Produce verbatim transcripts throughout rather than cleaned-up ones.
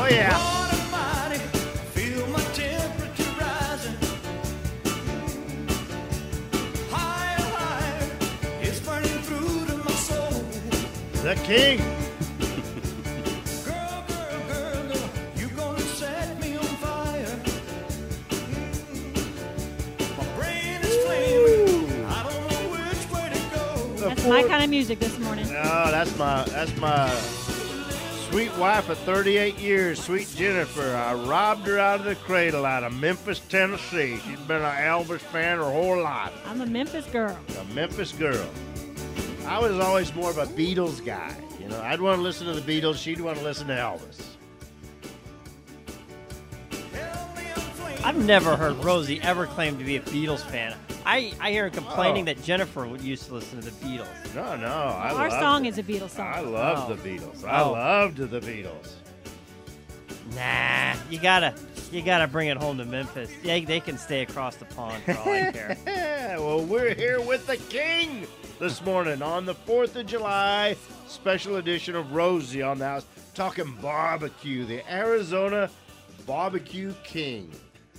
Oh, yeah. The King. Girl, girl, girl, girl, you gonna set me on fire. My brain is flaming. I don't know which way to go. That's my kind of music this morning. No, that's my that's my sweet wife of thirty-eight years, sweet Jennifer. I robbed her out of the cradle out of Memphis, Tennessee. She's been an Elvis fan her whole life. I'm a Memphis girl. A Memphis girl. I was always more of a Beatles guy. You know, I'd want to listen to the Beatles. She'd want to listen to Elvis. I've never heard Rosie ever claim to be a Beatles fan. I, I hear her complaining Oh. that Jennifer would used to listen to the Beatles. No, no. I Our loved song it. is a Beatles song. I loved Oh. the Beatles. I Oh. loved the Beatles. Nah, you gotta you gotta bring it home to Memphis. They, they can stay across the pond for all I care. Well, we're here with the King this morning on the fourth of July, special edition of Rosie on the House, talking barbecue, the Arizona Barbecue King.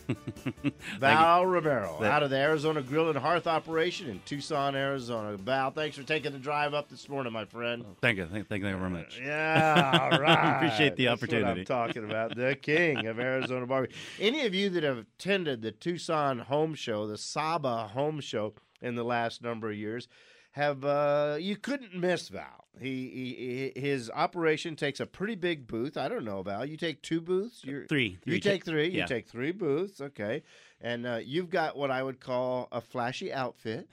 Val Romero, That- out of the Arizona Grill and Hearth operation in Tucson, Arizona. Val, thanks for taking the drive up this morning, my friend. Thank you. Thank, thank you very much. Yeah, all right. Appreciate the That's what opportunity. I'm talking about, the king of Arizona barbecue. Any of you that have attended the Tucson Home Show, the Saba Home Show in the last number of years, have uh, you couldn't miss Val. He, he his operation takes a pretty big booth. I don't know, Val. You take two booths. You're, Three. You Three. take three. Yeah. You take three booths. Okay, and uh, you've got what I would call a flashy outfit.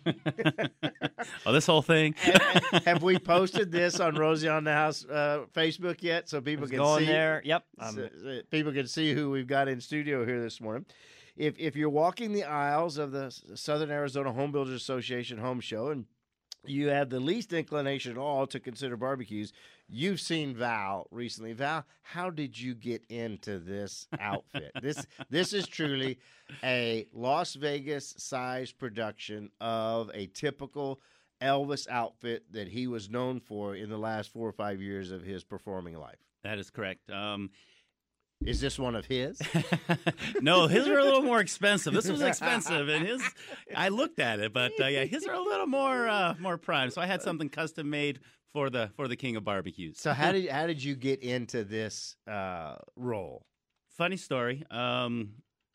Oh, this whole thing? Have we posted this on Rosie on the House uh, Facebook yet, so people It's can going see? there. Yep. Um, so- so people can see who we've got in studio here this morning. If if you're walking the aisles of the Southern Arizona Home Builders Association Home Show and you have the least inclination at all to consider barbecues, you've seen Val recently. Val, how did you get into this outfit? this this is truly a Las Vegas size production of a typical Elvis outfit that he was known for in the last four or five years of his performing life. That is correct. Um, Is this one of his? no, his are a little more expensive. This was expensive, and his. I looked at it, but uh, yeah, his are a little more uh, more prime. So I had something custom made for the for the king of barbecues. So how did how did you get into this uh, role? Funny story. Um,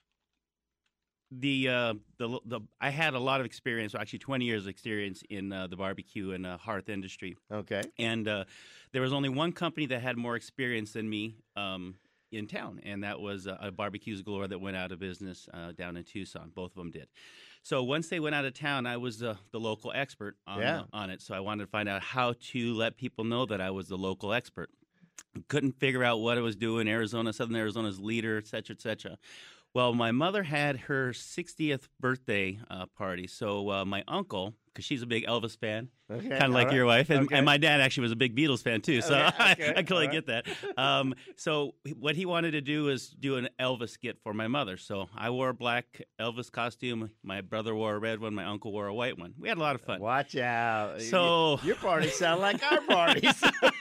the, uh, the the I had a lot of experience, actually twenty years of experience in uh, the barbecue and uh, hearth industry. Okay. And uh, there was only one company that had more experience than me um, in town, and that was uh, a Barbecues Galore that went out of business uh, down in Tucson. Both of them did. So once they went out of town, I was uh, the local expert on, Yeah. uh, on it. So I wanted to find out how to let people know that I was the local expert. Couldn't figure out what I was doing. Arizona, Southern Arizona's leader, et cetera, et cetera. Well, my mother had her sixtieth birthday uh, party. So uh, my uncle, because she's a big Elvis fan, Okay, kind of all like right. your wife, and, Okay. and my dad actually was a big Beatles fan too. So Okay, I, okay, I totally all get that. Um, so what he wanted to do is do an Elvis skit for my mother. So I wore a black Elvis costume. My brother wore a red one. My uncle wore a white one. We had a lot of fun. Watch out. So- your parties sound like our parties.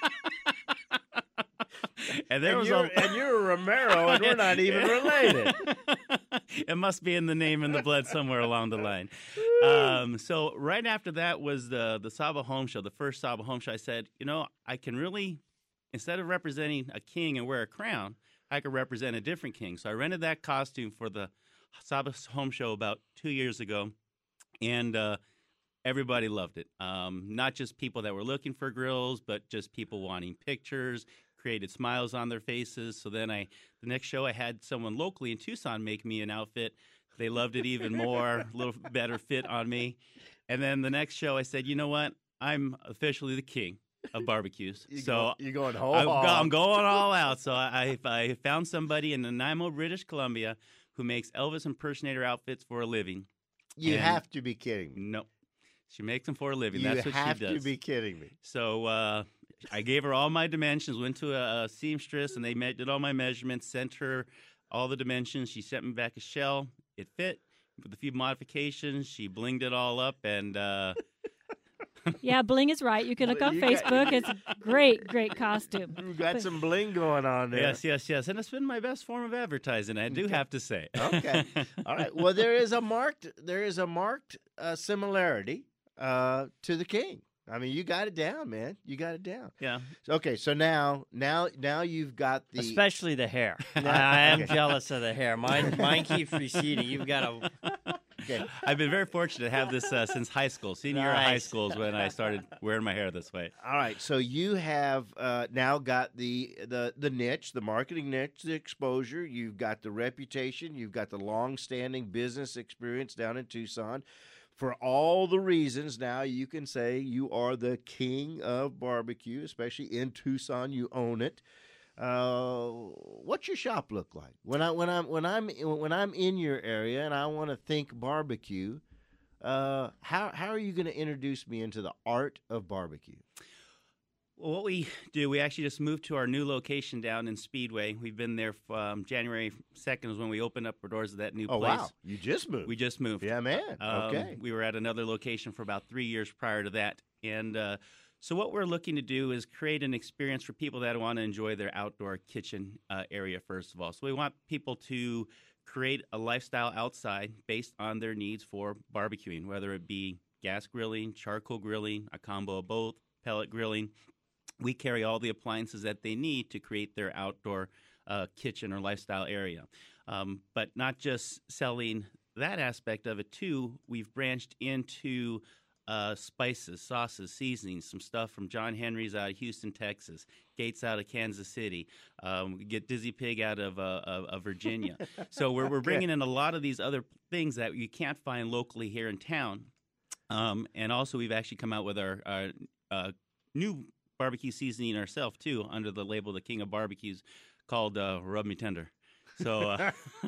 And there and, was you're, a and you're a Romero, and we're not even related. It must be in the name and the blood somewhere along the line. Um, so right after that was the the Saba Home Show, the first Saba Home Show. I said, you know, I can really, instead of representing a king and wear a crown, I could represent a different king. So I rented that costume for the Saba Home Show about two years ago, and uh, everybody loved it. Um, not just people that were looking for grills, but just people wanting pictures, created smiles on their faces. So then I, the next show, I had someone locally in Tucson make me an outfit. They loved it even more, a little better fit on me. And then the next show, I said, you know what? I'm officially the king of barbecues. You so go, you're going whole I'm, go- hog. I'm going all out. So I, I found somebody in Nanaimo, British Columbia, who makes Elvis impersonator outfits for a living. You and- have to be kidding me. No, she makes them for a living. You That's what have she does. to be kidding me. So uh, I gave her all my dimensions, went to a, a seamstress, and they me- did all my measurements, sent her all the dimensions. She sent me back a shell. It fit. With a few modifications, she blinged it all up, and uh, Yeah, bling is right. You can look on You got- Facebook. It's great, great costume. You got some bling going on there. Yes, yes, yes. And it's been my best form of advertising, I do have to say. Okay. All right. Well, there is a marked there is a marked uh, similarity uh, to the king. I mean, you got it down, man. You got it down. Yeah. Okay, so now now now you've got the Especially the hair. I, I am jealous of the hair. Mine, mine keeps receding. You've got to. okay. I've been very fortunate to have this uh, since high school. Senior year of high Nice. school is when I started wearing my hair this way. All right, so you have uh, now got the, the the niche, the marketing niche, the exposure. You've got the reputation. You've got the long-standing business experience down in Tucson. For all the reasons, now you can say you are the king of barbecue, especially in Tucson. You own it. Uh, what's your shop look like when I when I'm when I'm when I'm in your area and I want to think barbecue? Uh, how how are you going to introduce me into the art of barbecue? Well, what we do, we actually just moved to our new location down in Speedway. We've been there from January second is when we opened up our doors of that new Oh place. wow, you just moved. We just moved. Yeah, man. Um, Okay. We were at another location for about three years prior to that. And uh, so what we're looking to do is create an experience for people that want to enjoy their outdoor kitchen uh, area, first of all. So we want people to create a lifestyle outside based on their needs for barbecuing, whether it be gas grilling, charcoal grilling, a combo of both, pellet grilling. We carry all the appliances that they need to create their outdoor uh, kitchen or lifestyle area. Um, but not just selling that aspect of it, too. We've branched into uh, spices, sauces, seasonings, some stuff from John Henry's out of Houston, Texas, Gates out of Kansas City. Um, we get Dizzy Pig out of, uh, of, of Virginia. So we're, we're bringing in a lot of these other things that you can't find locally here in town. Um, and also we've actually come out with our, our uh, new barbecue seasoning ourselves, too, under the label The King of Barbecues, called uh, Rub Me Tender. So, uh,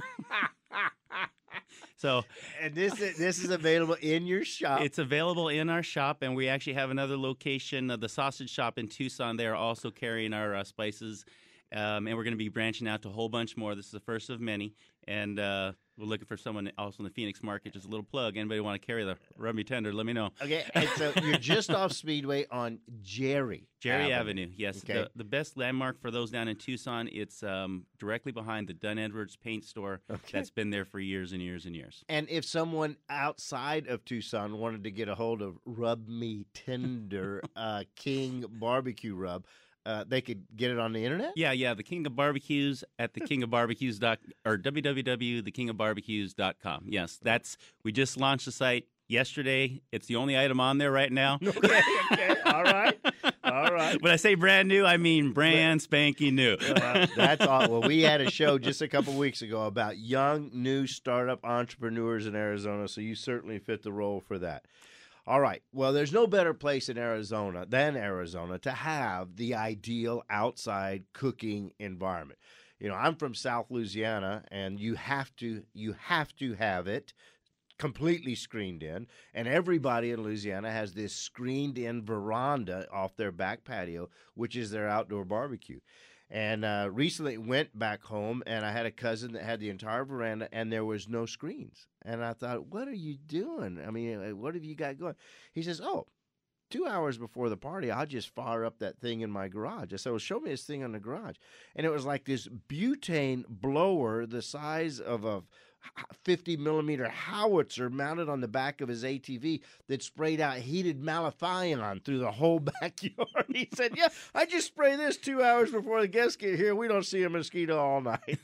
so And this is, this is available in your shop. it's available in our shop, and we actually have another location, uh, the sausage shop in Tucson. They are also carrying our uh, spices, um, and we're going to be branching out to a whole bunch more. This is the first of many, and uh, we're looking for someone also in the Phoenix market. Just a little plug. Anybody want to carry the Rub Me Tender, let me know. Okay, and so you're just off Speedway on Jerry Jerry Avenue. Avenue, yes. Okay. The, the best landmark for those down in Tucson, it's um, directly behind the Dunn Edwards paint store Okay. that's been there for years and years and years. And if someone outside of Tucson wanted to get a hold of Rub Me Tender uh, King Barbecue Rub, uh, they could get it on the internet? Yeah, yeah, the King of Barbecues at the king of barbecues dot or w w w dot the king of barbecues dot com. Yes, that's we just launched the site yesterday. It's the only item on there right now. Okay, okay, all right, all right. When I say brand new, I mean brand spanking new. Uh, that's all. Well, we had a show just a couple weeks ago about young, new startup entrepreneurs in Arizona, so you certainly fit the role for that. All right. Well, there's no better place in Arizona than Arizona to have the ideal outside cooking environment. You know, I'm from South Louisiana, and you have to you have to have it completely screened in, and everybody in Louisiana has this screened in veranda off their back patio, which is their outdoor barbecue. And uh, recently went back home, and I had a cousin that had the entire veranda, and there was no screens. And I thought, what are you doing? I mean, what have you got going? He says, oh, two hours before the party, I'll just fire up that thing in my garage. I said, well, show me this thing in the garage. And it was like this butane blower the size of a fifty millimeter howitzer mounted on the back of his A T V that sprayed out heated malathion through the whole backyard. He said, yeah, I just spray this two hours before the guests get here. We don't see a mosquito all night.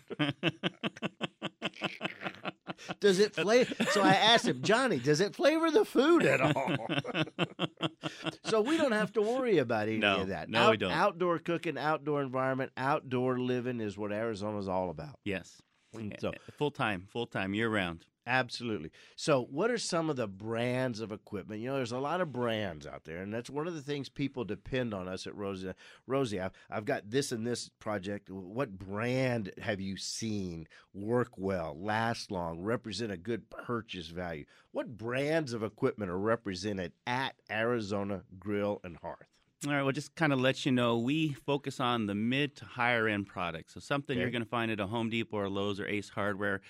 Does it flavor? So I asked him, Johnny, does it flavor the food at all? So we don't have to worry about any No, of that. no, we don't. Outdoor cooking, outdoor environment, outdoor living is what Arizona's all about. Yes. So Full time, full time, year round. absolutely. So what are some of the brands of equipment? You know, there's a lot of brands out there, and that's one of the things people depend on us at Rosie. Rosie, I've, I've got this and this project. What brand have you seen work well, last long, represent a good purchase value? What brands of equipment are represented at Arizona Grill and Hearth? All right, well, just kind of let you know, we focus on the mid to higher end products. So something Okay. you're going to find at a Home Depot or Lowe's or Ace Hardware.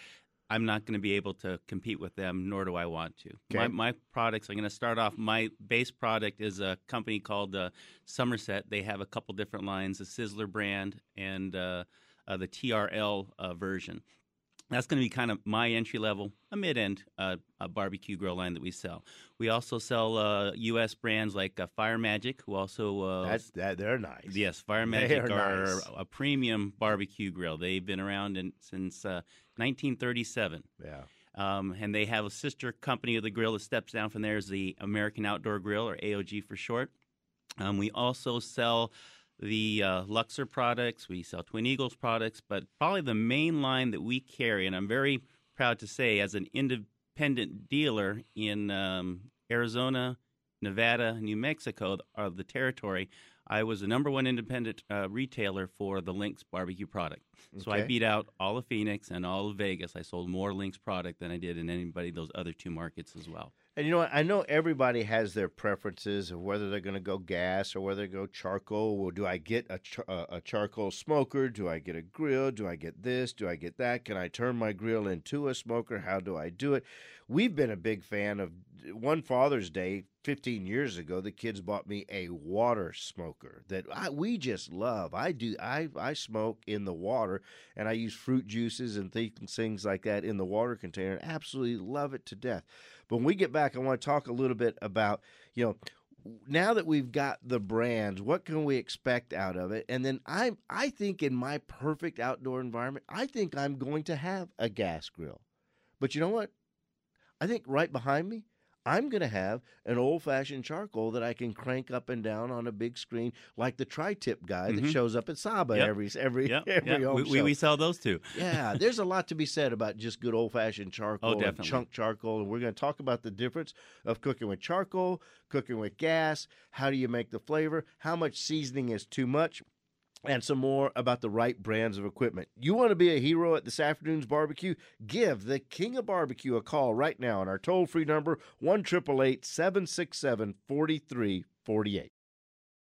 I'm not going to be able to compete with them, nor do I want to. Okay. My, my products, I'm going to start off, my base product is a company called uh, Somerset. They have a couple different lines, the Sizzler brand and uh, uh, the T R L uh, version. That's going to be kind of my entry level, a mid end uh, a barbecue grill line that we sell. We also sell uh, U S brands like uh, Fire Magic, who also uh, That's that. They're nice. yes, Fire They Magic are are nice. a premium barbecue grill. They've been around in, since uh, nineteen thirty-seven. Yeah. Um, and they have a sister company of the grill that steps down from there is the American Outdoor Grill, or A O G for short. Um, we also sell the uh, Luxor products. We sell Twin Eagles products, but probably the main line that we carry, and I'm very proud to say, as an independent dealer in um, Arizona, Nevada, New Mexico, of the territory, I was the number one independent uh, retailer for the Lynx barbecue product. So I Okay. beat out all of Phoenix and all of Vegas. I sold more Lynx product than I did in anybody of those other two markets as well. And you know what? I know everybody has their preferences of whether they're going to go gas or whether they go charcoal. Well, do I get a, char- a a charcoal smoker? Do I get a grill? Do I get this? Do I get that? Can I turn my grill into a smoker? How do I do it? We've been a big fan of one Father's Day fifteen years ago. The kids bought me a water smoker that I, we just love. I do. I, I smoke in the water, and I use fruit juices and things, things like that in the water container. Absolutely love it to death. But when we get back, I want to talk a little bit about, you know, now that we've got the brands, what can we expect out of it? And then I I think in my perfect outdoor environment, I think I'm going to have a gas grill. But you know what? I think right behind me, I'm going to have an old-fashioned charcoal that I can crank up and down on a big screen like the tri-tip guy that Mhm. shows up at Saba Yep. every every Yep, every yeah, home we, we, show. we sell those too. Yeah, there's a lot to be said about just good old-fashioned charcoal and definitely. chunk charcoal, and we're going to talk about the difference of cooking with charcoal, cooking with gas, how do you make the flavor, how much seasoning is too much, and some more about the right brands of equipment. You want to be a hero at this afternoon's barbecue? Give the King of Barbecue a call right now on our toll-free number, one eight eight eight, seven six seven, four three four eight.